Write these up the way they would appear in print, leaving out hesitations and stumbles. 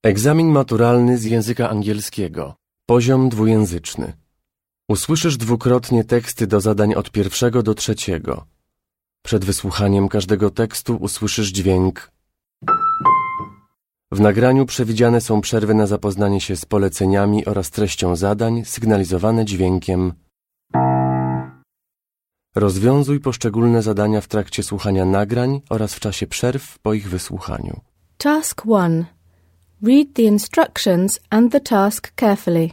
Egzamin maturalny z języka angielskiego. Poziom dwujęzyczny. Usłyszysz dwukrotnie teksty do zadań od 1 do 3. Przed wysłuchaniem każdego tekstu usłyszysz dźwięk. W nagraniu przewidziane są przerwy na zapoznanie się z poleceniami oraz treścią zadań, sygnalizowane dźwiękiem. Rozwiązuj poszczególne zadania w trakcie słuchania nagrań oraz w czasie przerw po ich wysłuchaniu. Task 1. Read the instructions and the task carefully.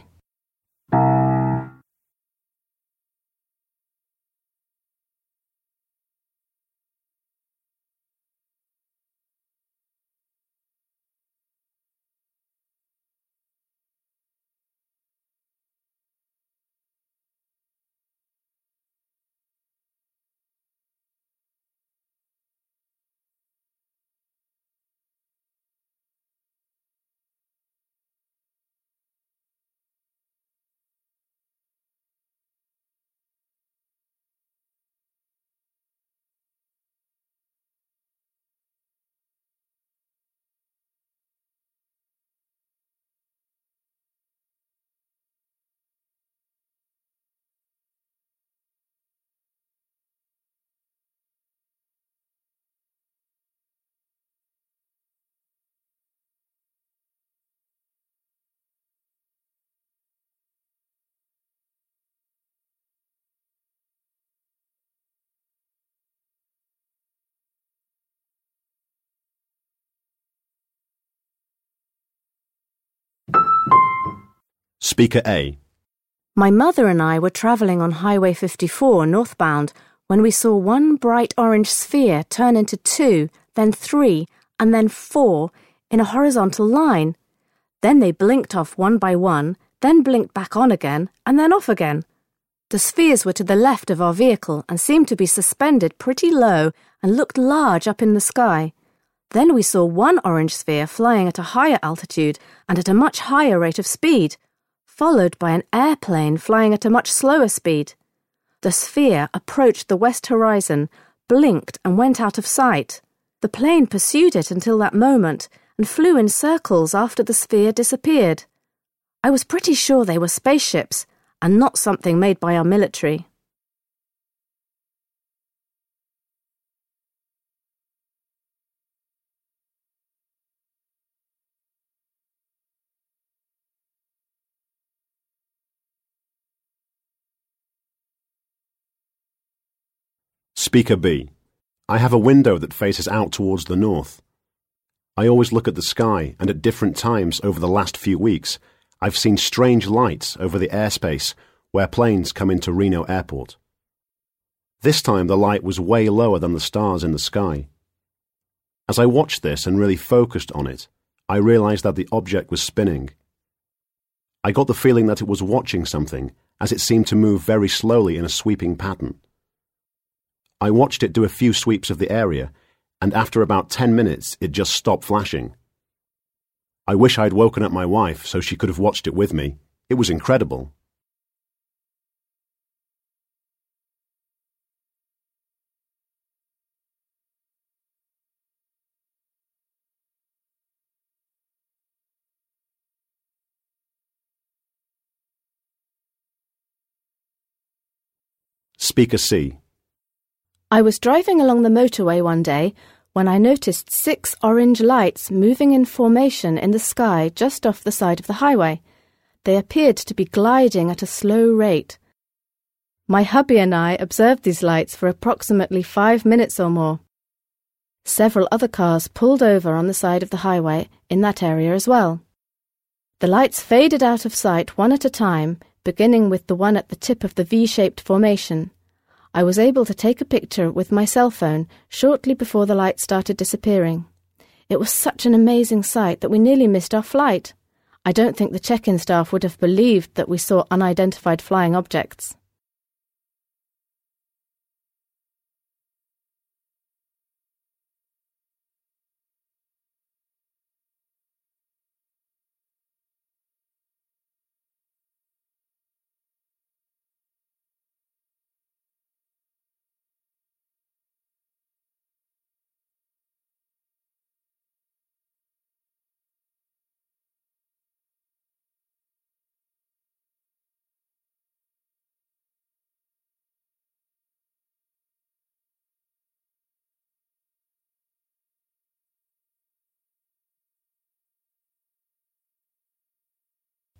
Speaker A. My mother and I were travelling on Highway 54 northbound when we saw one bright orange sphere turn into 2, then 3, and then 4 in a horizontal line. Then they blinked off one by one, then blinked back on again, and then off again. The spheres were to the left of our vehicle and seemed to be suspended pretty low and looked large up in the sky. Then we saw one orange sphere flying at a higher altitude and at a much higher rate of speed, followed by an airplane flying at a much slower speed. The sphere approached the west horizon, blinked and went out of sight. The plane pursued it until that moment and flew in circles after the sphere disappeared. I was pretty sure they were spaceships and not something made by our military. Speaker B. I have a window that faces out towards the north. I always look at the sky, and at different times over the last few weeks, I've seen strange lights over the airspace where planes come into Reno Airport. This time the light was way lower than the stars in the sky. As I watched this and really focused on it, I realized that the object was spinning. I got the feeling that it was watching something, as it seemed to move very slowly in a sweeping pattern. I watched it do a few sweeps of the area, and after about 10 minutes it just stopped flashing. I wish I'd woken up my wife so she could have watched it with me. It was incredible. Speaker C. I was driving along the motorway one day when I noticed 6 orange lights moving in formation in the sky just off the side of the highway. They appeared to be gliding at a slow rate. My hubby and I observed these lights for approximately 5 minutes or more. Several other cars pulled over on the side of the highway in that area as well. The lights faded out of sight one at a time, beginning with the one at the tip of the V-shaped formation. I was able to take a picture with my cell phone shortly before the lights started disappearing. It was such an amazing sight that we nearly missed our flight. I don't think the check-in staff would have believed that we saw unidentified flying objects.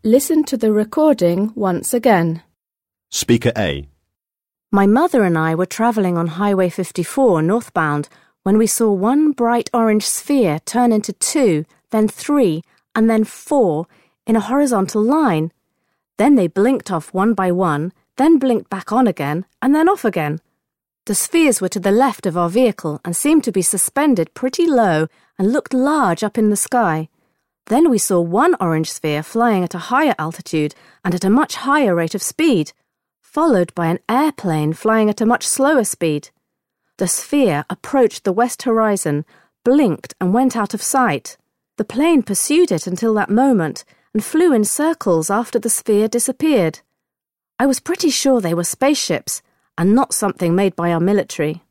Listen to the recording once again. Speaker A. My mother and I were travelling on Highway 54 northbound when we saw one bright orange sphere turn into 2, then 3, and then 4 in a horizontal line. Then they blinked off one by one, then blinked back on again, and then off again. The spheres were to the left of our vehicle and seemed to be suspended pretty low and looked large up in the sky. Then we saw one orange sphere flying at a higher altitude and at a much higher rate of speed, followed by an airplane flying at a much slower speed. The sphere approached the west horizon, blinked and went out of sight. The plane pursued it until that moment and flew in circles after the sphere disappeared. I was pretty sure they were spaceships and not something made by our military.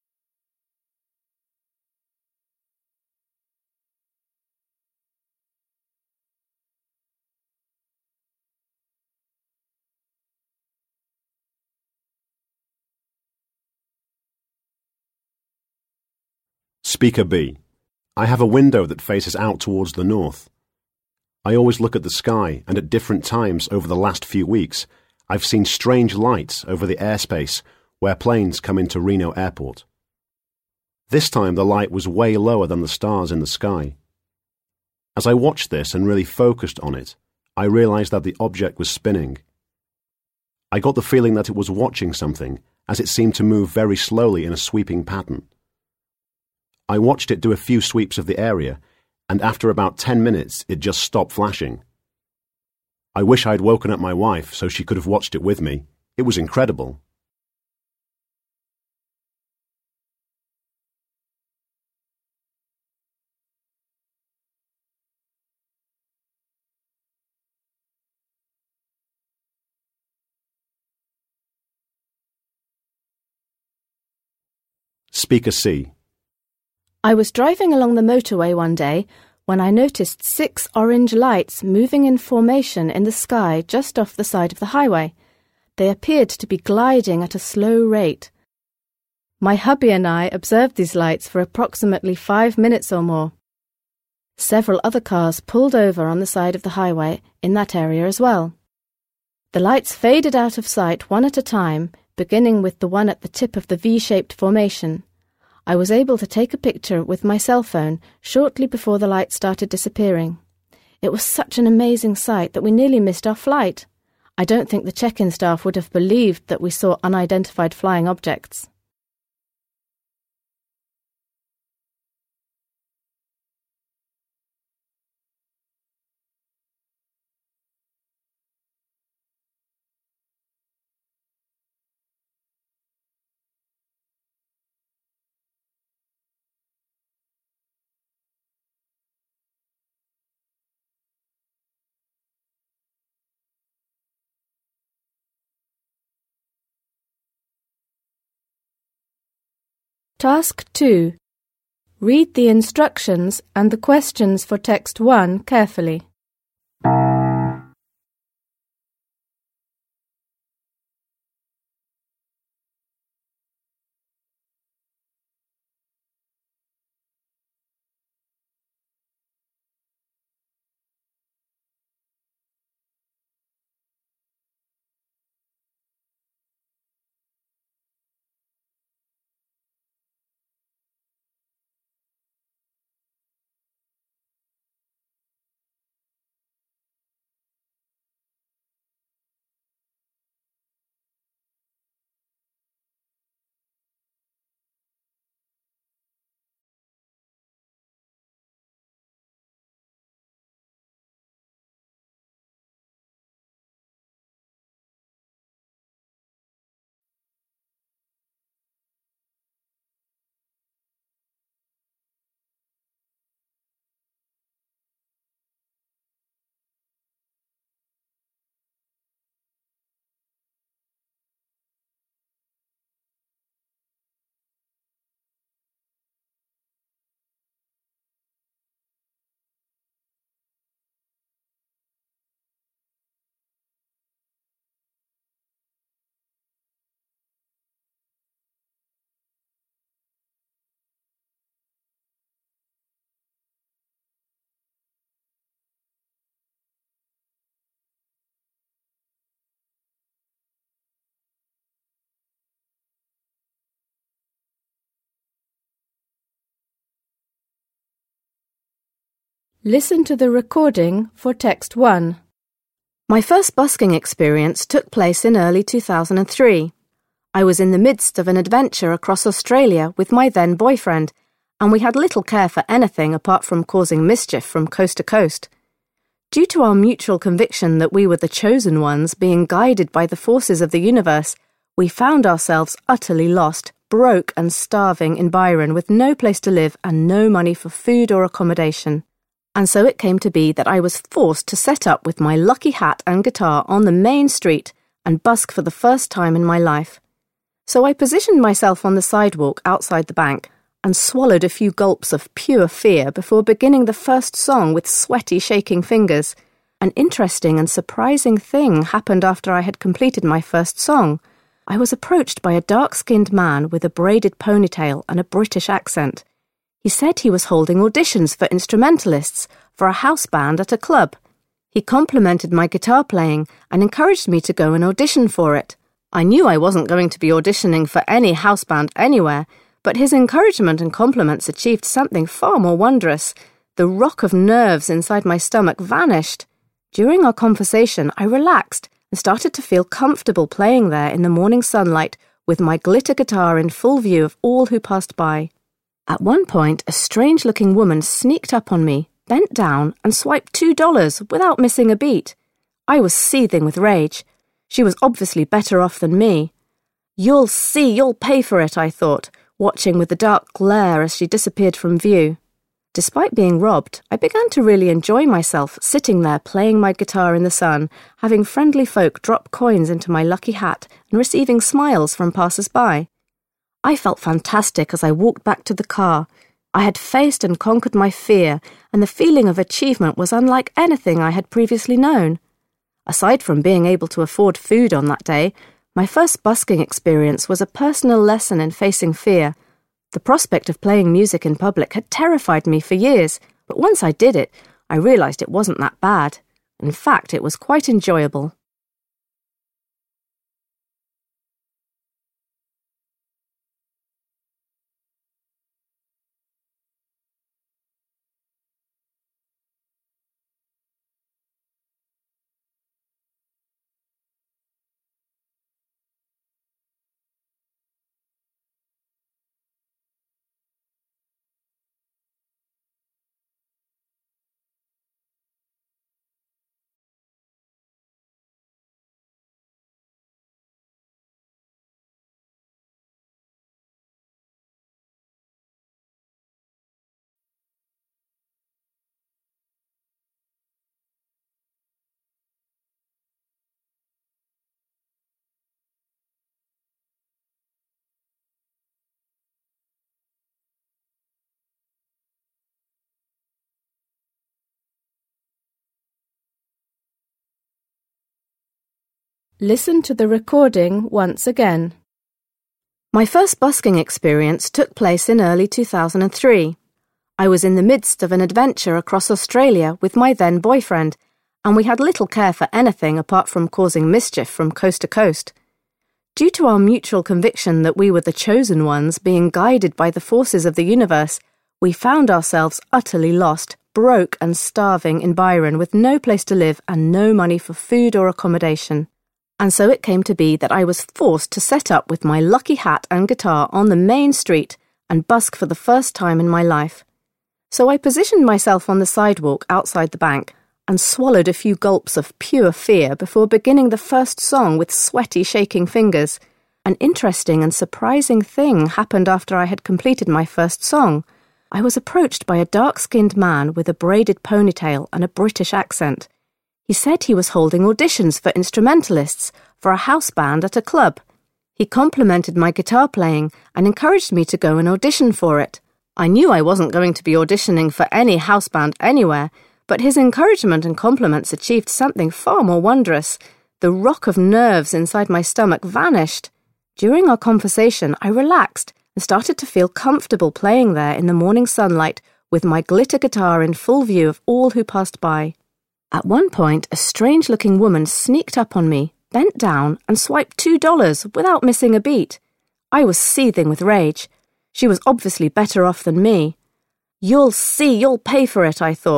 Speaker B. I have a window that faces out towards the north. I always look at the sky, and at different times over the last few weeks, I've seen strange lights over the airspace where planes come into Reno Airport. This time the light was way lower than the stars in the sky. As I watched this and really focused on it, I realized that the object was spinning. I got the feeling that it was watching something, as it seemed to move very slowly in a sweeping pattern. I watched it do a few sweeps of the area, and after about 10 minutes it just stopped flashing. I wish I'd woken up my wife so she could have watched it with me. It was incredible. Speaker C. I was driving along the motorway one day when I noticed 6 orange lights moving in formation in the sky just off the side of the highway. They appeared to be gliding at a slow rate. My hubby and I observed these lights for approximately 5 minutes or more. Several other cars pulled over on the side of the highway in that area as well. The lights faded out of sight one at a time, beginning with the one at the tip of the V-shaped formation. I was able to take a picture with my cell phone shortly before the lights started disappearing. It was such an amazing sight that we nearly missed our flight. I don't think the check-in staff would have believed that we saw unidentified flying objects. Task 2. Read the instructions and the questions for text 1 carefully. Listen to the recording for text 1. My first busking experience took place in early 2003. I was in the midst of an adventure across Australia with my then boyfriend, and we had little care for anything apart from causing mischief from coast to coast. Due to our mutual conviction that we were the chosen ones being guided by the forces of the universe, we found ourselves utterly lost, broke and starving in Byron with no place to live and no money for food or accommodation. And so it came to be that I was forced to set up with my lucky hat and guitar on the main street and busk for the first time in my life. So I positioned myself on the sidewalk outside the bank and swallowed a few gulps of pure fear before beginning the first song with sweaty, shaking fingers. An interesting and surprising thing happened after I had completed my first song. I was approached by a dark-skinned man with a braided ponytail and a British accent. He said he was holding auditions for instrumentalists for a house band at a club. He complimented my guitar playing and encouraged me to go and audition for it. I knew I wasn't going to be auditioning for any house band anywhere, but his encouragement and compliments achieved something far more wondrous. The rock of nerves inside my stomach vanished. During our conversation, I relaxed and started to feel comfortable playing there in the morning sunlight with my glitter guitar in full view of all who passed by. At one point, a strange-looking woman sneaked up on me, bent down, and swiped $2 without missing a beat. I was seething with rage. She was obviously better off than me. "You'll see, you'll pay for it," I thought, watching with the dark glare as she disappeared from view. Despite being robbed, I began to really enjoy myself, sitting there playing my guitar in the sun, having friendly folk drop coins into my lucky hat and receiving smiles from passers-by. I felt fantastic as I walked back to the car. I had faced and conquered my fear, and the feeling of achievement was unlike anything I had previously known. Aside from being able to afford food on that day, my first busking experience was a personal lesson in facing fear. The prospect of playing music in public had terrified me for years, but once I did it, I realised it wasn't that bad. In fact, it was quite enjoyable. Listen to the recording once again. My first busking experience took place in early 2003. I was in the midst of an adventure across Australia with my then boyfriend, and we had little care for anything apart from causing mischief from coast to coast. Due to our mutual conviction that we were the chosen ones being guided by the forces of the universe, we found ourselves utterly lost, broke and starving in Byron with no place to live and no money for food or accommodation. And so it came to be that I was forced to set up with my lucky hat and guitar on the main street and busk for the first time in my life. So I positioned myself on the sidewalk outside the bank and swallowed a few gulps of pure fear before beginning the first song with sweaty, shaking fingers. An interesting and surprising thing happened after I had completed my first song. I was approached by a dark-skinned man with a braided ponytail and a British accent. He said he was holding auditions for instrumentalists for a house band at a club. He complimented my guitar playing and encouraged me to go and audition for it. I knew I wasn't going to be auditioning for any house band anywhere, but his encouragement and compliments achieved something far more wondrous. The rock of nerves inside my stomach vanished. During our conversation, I relaxed and started to feel comfortable playing there in the morning sunlight with my glitter guitar in full view of all who passed by. At one point, a strange-looking woman sneaked up on me, bent down, and swiped $2 without missing a beat. I was seething with rage. She was obviously better off than me. "You'll see, you'll pay for it," I thought,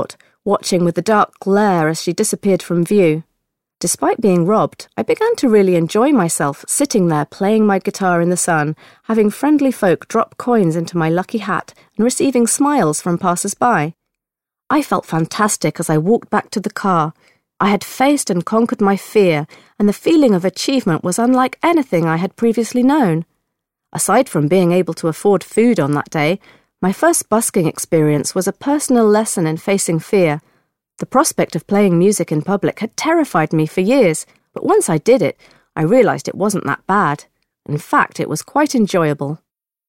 watching with the dark glare as she disappeared from view. Despite being robbed, I began to really enjoy myself sitting there playing my guitar in the sun, having friendly folk drop coins into my lucky hat and receiving smiles from passers-by. I felt fantastic as I walked back to the car. I had faced and conquered my fear, and the feeling of achievement was unlike anything I had previously known. Aside from being able to afford food on that day, my first busking experience was a personal lesson in facing fear. The prospect of playing music in public had terrified me for years, but once I did it, I realised it wasn't that bad. In fact, it was quite enjoyable.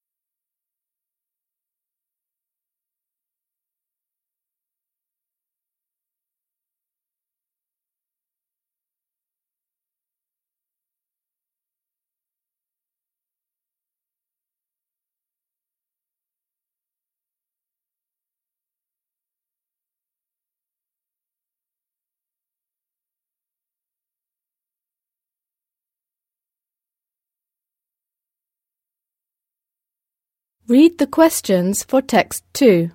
Read the questions for text 2.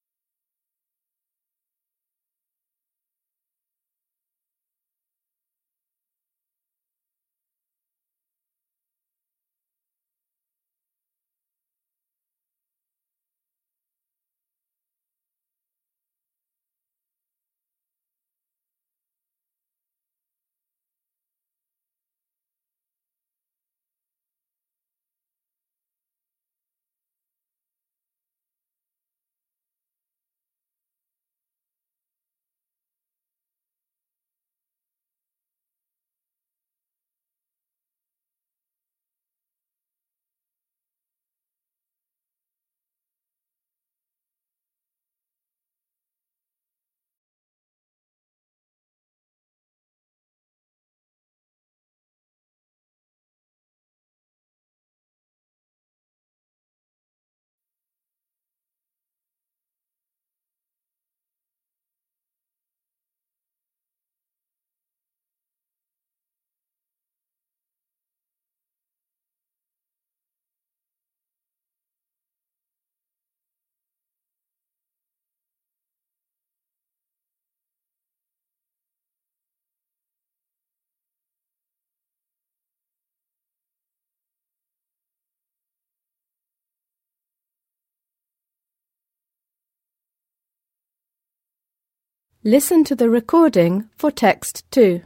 Listen to the recording for text 2.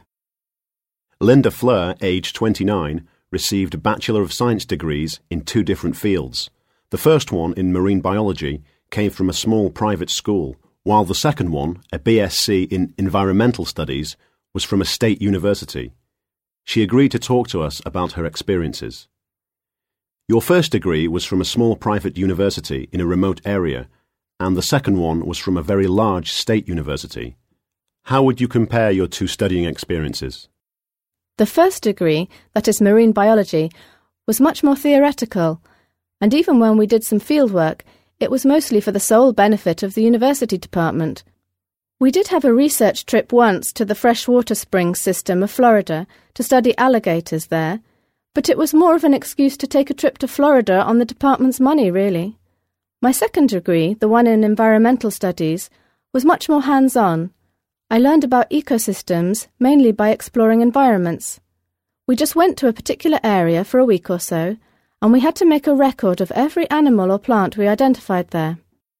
Linda Fleur, aged 29, received a Bachelor of Science degrees in 2 different fields. The first one, in marine biology, came from a small private school, while the second one, a BSc in environmental studies, was from a state university. She agreed to talk to us about her experiences. Your first degree was from a small private university in a remote area, and the second one was from a very large state university. How would you compare your 2 studying experiences? The first degree, that is marine biology, was much more theoretical, and even when we did some fieldwork, it was mostly for the sole benefit of the university department. We did have a research trip once to the freshwater springs system of Florida to study alligators there, but it was more of an excuse to take a trip to Florida on the department's money, really. My second degree, the one in environmental studies, was much more hands-on. I learned about ecosystems mainly by exploring environments. We just went to a particular area for a week or so, and we had to make a record of every animal or plant we identified there.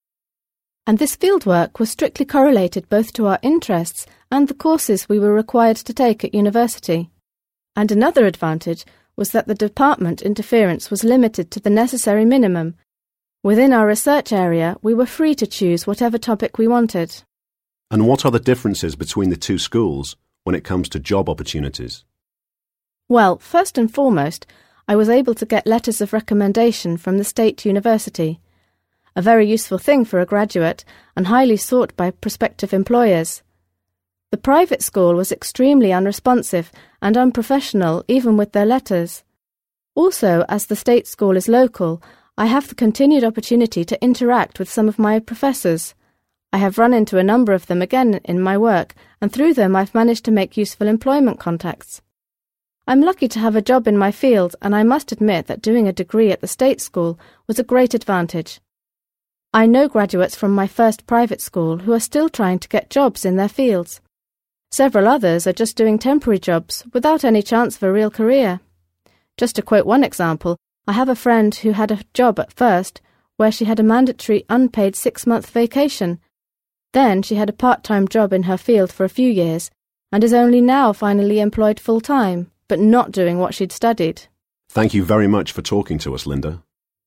And this fieldwork was strictly correlated both to our interests and the courses we were required to take at university. And another advantage was that the department interference was limited to the necessary minimum. Within our research area, we were free to choose whatever topic we wanted. And what are the differences between the 2 schools when it comes to job opportunities? Well, first and foremost, I was able to get letters of recommendation from the state university, a very useful thing for a graduate and highly sought by prospective employers. The private school was extremely unresponsive and unprofessional even with their letters. Also, as the state school is local, I have the continued opportunity to interact with some of my professors. I have run into a number of them again in my work, and through them I've managed to make useful employment contacts. I'm lucky to have a job in my field, and I must admit that doing a degree at the state school was a great advantage. I know graduates from my first private school who are still trying to get jobs in their fields. Several others are just doing temporary jobs without any chance of a real career. Just to quote one example, I have a friend who had a job at first where she had a mandatory unpaid 6-month vacation. Then she had a part-time job in her field for a few years and is only now finally employed full-time, but not doing what she'd studied. Thank you very much for talking to us, Linda.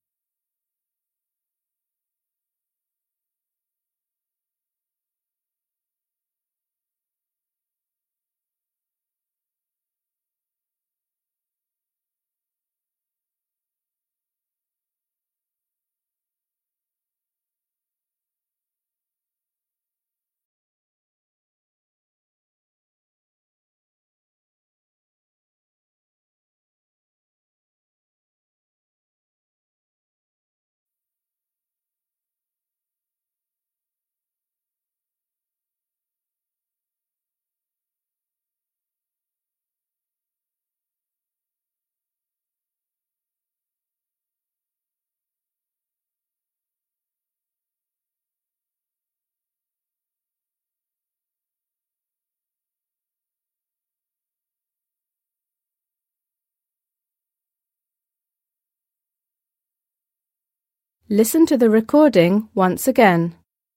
Listen to the recording once again.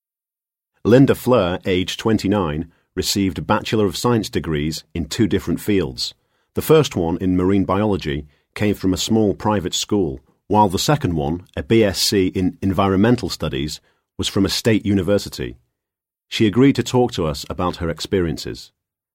Linda Fleur, aged 29, received a Bachelor of Science degrees in 2 different fields. The first one, in marine biology, came from a small private school, while the second one, a BSc in environmental studies, was from a state university. She agreed to talk to us about her experiences.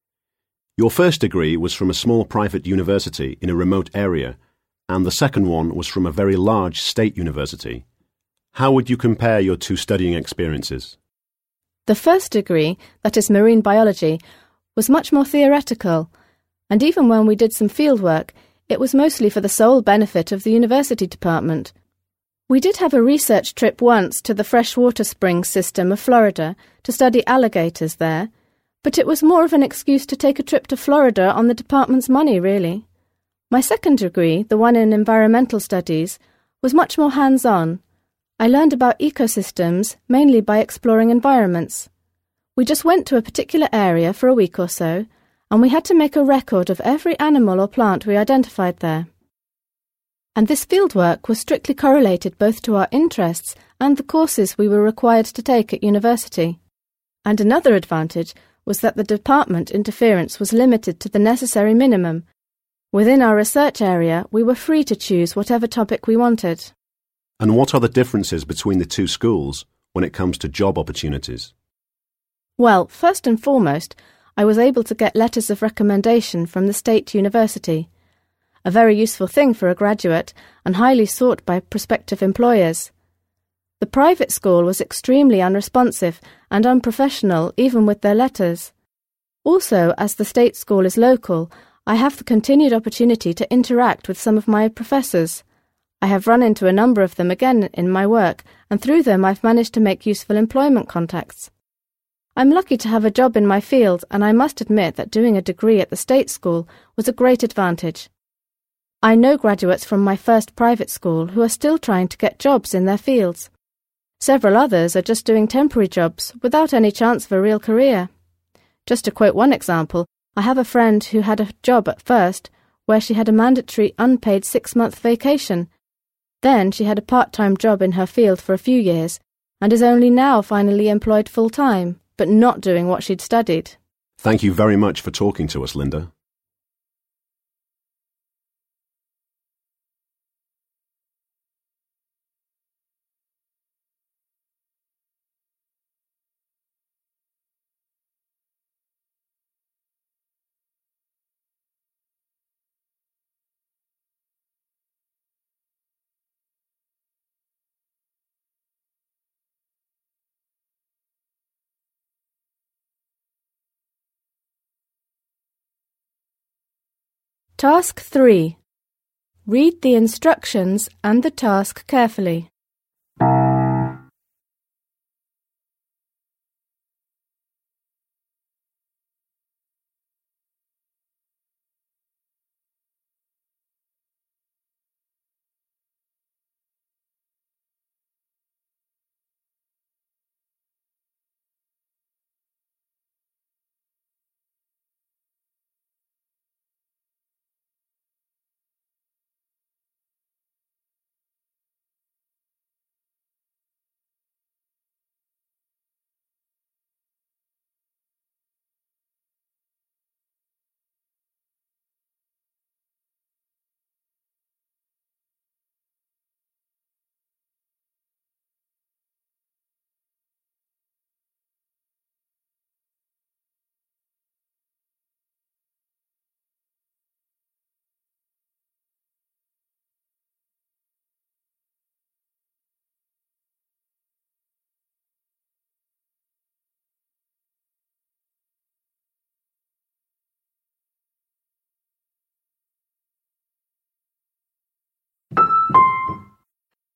Your first degree was from a small private university in a remote area, and the second one was from a very large state university. How would you compare your 2 studying experiences? The first degree, that is marine biology, was much more theoretical, and even when we did some field work, it was mostly for the sole benefit of the university department. We did have a research trip once to the freshwater springs system of Florida to study alligators there, but it was more of an excuse to take a trip to Florida on the department's money, really. My second degree, the one in environmental studies, was much more hands-on. I learned about ecosystems mainly by exploring environments. We just went to a particular area for a week or so, and we had to make a record of every animal or plant we identified there. And this fieldwork was strictly correlated both to our interests and the courses we were required to take at university. And another advantage was that the department interference was limited to the necessary minimum. Within our research area, we were free to choose whatever topic we wanted. And what are the differences between the 2 schools when it comes to job opportunities? Well, first and foremost, I was able to get letters of recommendation from the state university, a very useful thing for a graduate and highly sought by prospective employers. The private school was extremely unresponsive and unprofessional even with their letters. Also, as the state school is local, I have the continued opportunity to interact with some of my professors. I have run into a number of them again in my work, and through them I've managed to make useful employment contacts. I'm lucky to have a job in my field, and I must admit that doing a degree at the state school was a great advantage. I know graduates from my first private school who are still trying to get jobs in their fields. Several others are just doing temporary jobs without any chance of a real career. Just to quote one example, I have a friend who had a job at first where she had a mandatory unpaid 6-month vacation. Then she had a part-time job in her field for a few years and is only now finally employed full-time, but not doing what she'd studied. Thank you very much for talking to us, Linda. Task 3. Read the instructions and the task carefully.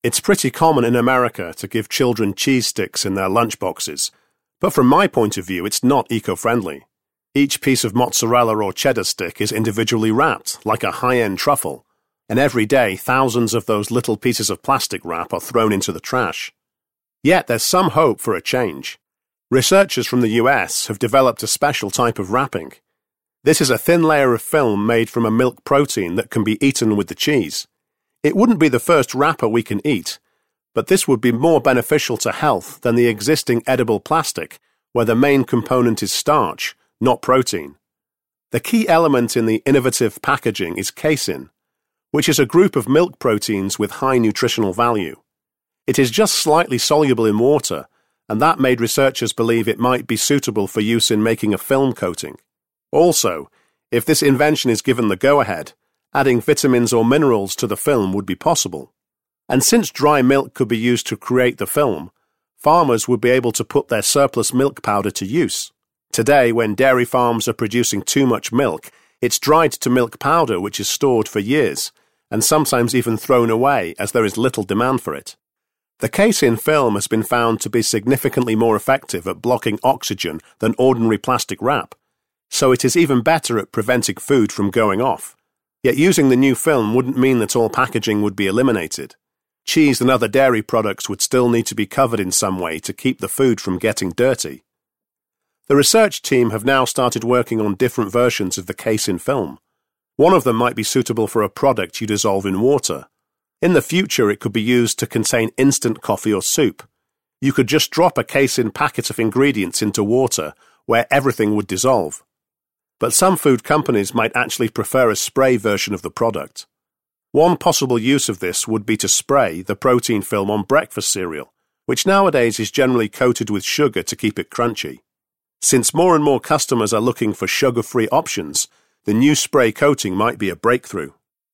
It's pretty common in America to give children cheese sticks in their lunchboxes, but from my point of view, it's not eco-friendly. Each piece of mozzarella or cheddar stick is individually wrapped, like a high-end truffle, and every day thousands of those little pieces of plastic wrap are thrown into the trash. Yet there's some hope for a change. Researchers from the US have developed a special type of wrapping. This is a thin layer of film made from a milk protein that can be eaten with the cheese. It wouldn't be the first wrapper we can eat, but this would be more beneficial to health than the existing edible plastic, where the main component is starch, not protein. The key element in the innovative packaging is casein, which is a group of milk proteins with high nutritional value. It is just slightly soluble in water, and that made researchers believe it might be suitable for use in making a film coating. Also, if this invention is given the go-ahead, adding vitamins or minerals to the film would be possible. And since dry milk could be used to create the film, farmers would be able to put their surplus milk powder to use. Today, when dairy farms are producing too much milk, it's dried to milk powder which is stored for years, and sometimes even thrown away as there is little demand for it. The casein film has been found to be significantly more effective at blocking oxygen than ordinary plastic wrap, so it is even better at preventing food from going off. Yet using the new film wouldn't mean that all packaging would be eliminated. Cheese and other dairy products would still need to be covered in some way to keep the food from getting dirty. The research team have now started working on different versions of the casein film. One of them might be suitable for a product you dissolve in water. In the future, it could be used to contain instant coffee or soup. You could just drop a casein packet of ingredients into water, where everything would dissolve. But some food companies might actually prefer a spray version of the product. One possible use of this would be to spray the protein film on breakfast cereal, which nowadays is generally coated with sugar to keep it crunchy. Since more and more customers are looking for sugar-free options, the new spray coating might be a breakthrough.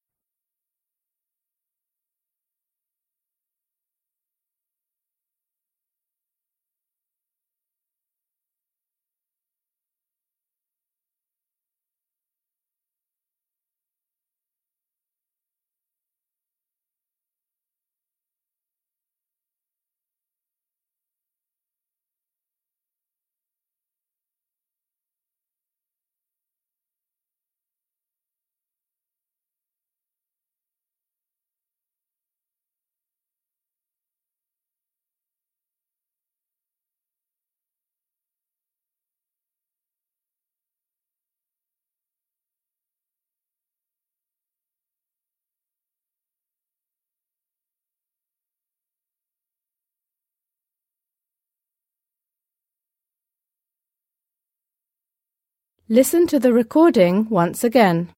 Listen to the recording once again.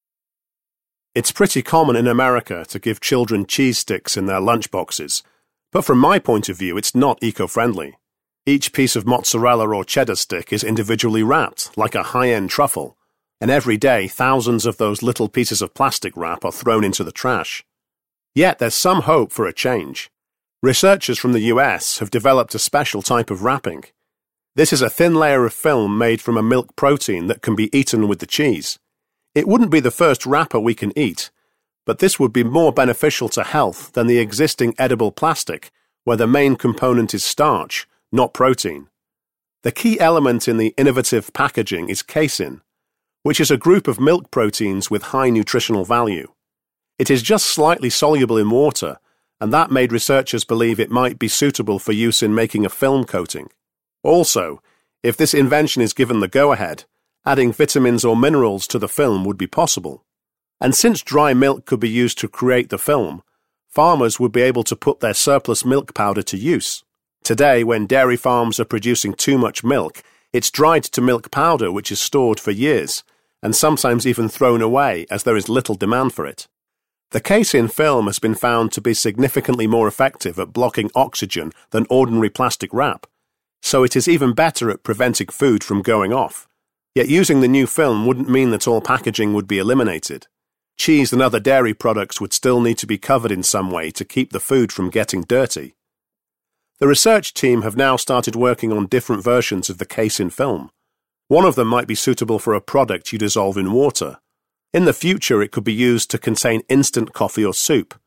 It's pretty common in America to give children cheese sticks in their lunchboxes, but from my point of view, it's not eco-friendly. Each piece of mozzarella or cheddar stick is individually wrapped, like a high-end truffle, and every day thousands of those little pieces of plastic wrap are thrown into the trash. Yet there's some hope for a change. Researchers from the US have developed a special type of wrapping. This is a thin layer of film made from a milk protein that can be eaten with the cheese. It wouldn't be the first wrapper we can eat, but this would be more beneficial to health than the existing edible plastic, where the main component is starch, not protein. The key element in the innovative packaging is casein, which is a group of milk proteins with high nutritional value. It is just slightly soluble in water, and that made researchers believe it might be suitable for use in making a film coating. Also, if this invention is given the go-ahead, adding vitamins or minerals to the film would be possible. And since dry milk could be used to create the film, farmers would be able to put their surplus milk powder to use. Today, when dairy farms are producing too much milk, it's dried to milk powder which is stored for years, and sometimes even thrown away as there is little demand for it. The casein film has been found to be significantly more effective at blocking oxygen than ordinary plastic wrap, so it is even better at preventing food from going off. Yet using the new film wouldn't mean that all packaging would be eliminated. Cheese and other dairy products would still need to be covered in some way to keep the food from getting dirty. The research team have now started working on different versions of the casein film. One of them might be suitable for a product you dissolve in water. In the future, it could be used to contain instant coffee or soup.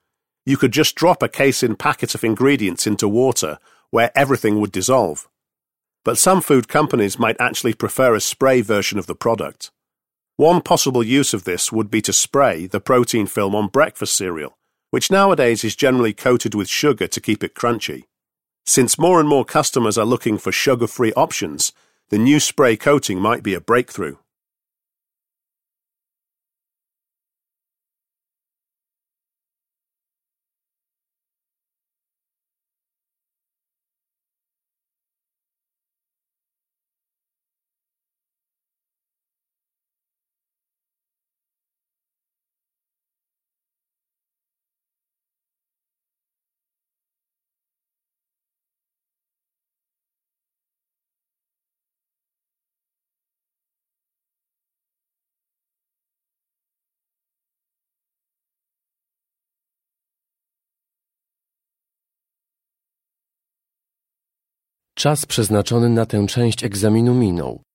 You could just drop a case-in packet of ingredients into water where everything would dissolve. But some food companies might actually prefer a spray version of the product. One possible use of this would be to spray the protein film on breakfast cereal, which nowadays is generally coated with sugar to keep it crunchy. Since more and more customers are looking for sugar-free options, the new spray coating might be a breakthrough. Czas przeznaczony na tę część egzaminu minął.